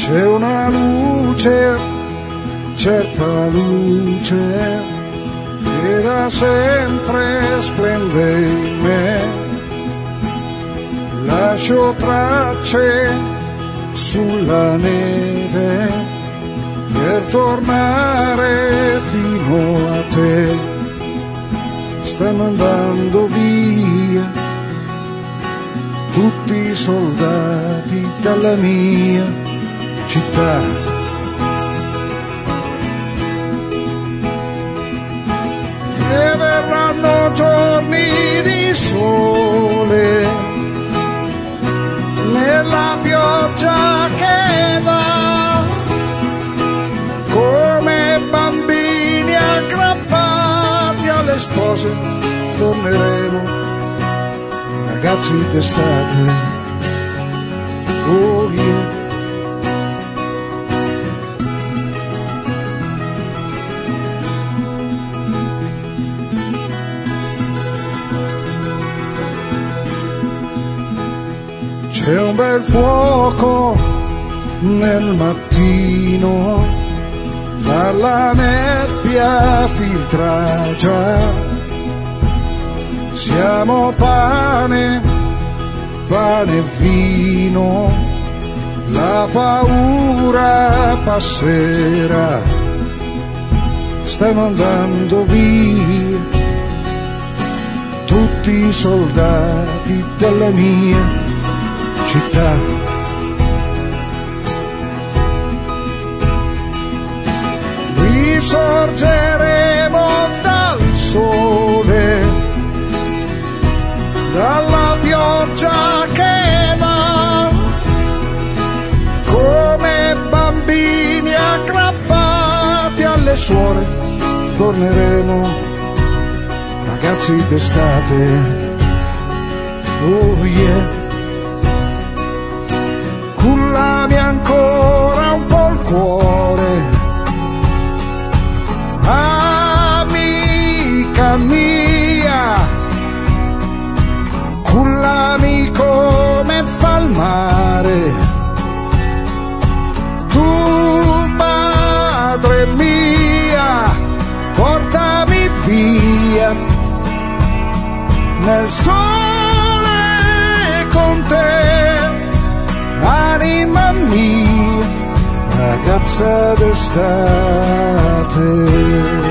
C'è una luce, certa luce, che da sempre splende in me. Lascio tracce sulla neve per tornare fino a te. Stanno andando via tutti i soldati dalla mia città. E verranno giorni di sole nella pioggia che va, come bambini aggrappati alle spose torneremo, ragazzi d'estate. Oh yeah. C'è un bel fuoco nel mattino, dalla nebbia filtra già. Siamo pane, pane e vino, la paura passerà. Stanno andando via tutti i soldati della mia città. Risorgeremo dal sole, dalla pioggia che va, come bambini aggrappati alle suore torneremo, ragazzi d'estate. Oh yeah. Cullami ancora un po' il cuore, amica mia, cullami come fa il mare, tu madre mia, portami via nel sole con te, anima mia, ragazza d'estate.